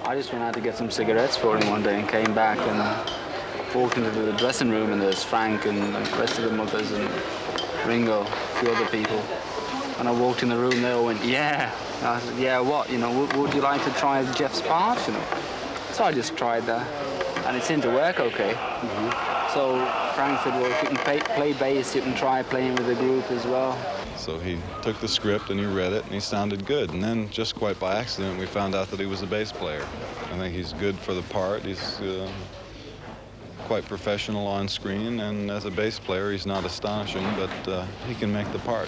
I just went out to get some cigarettes for him one day and came back and walked into the dressing room, and there's Frank and the rest of the mothers and Ringo, a few other people. And I walked in the room, they all went, yeah. And I said, yeah, what? You know, would you like to try Jeff's part? You know. So I just tried that, and it seemed to work okay. So Frank said, well, if you can play bass, you can try playing with the group as well. So he took the script and he read it and he sounded good. And then just quite by accident, we found out that he was a bass player. I think he's good for the part. He's quite professional on screen, and as a bass player, he's not astonishing, but he can make the part.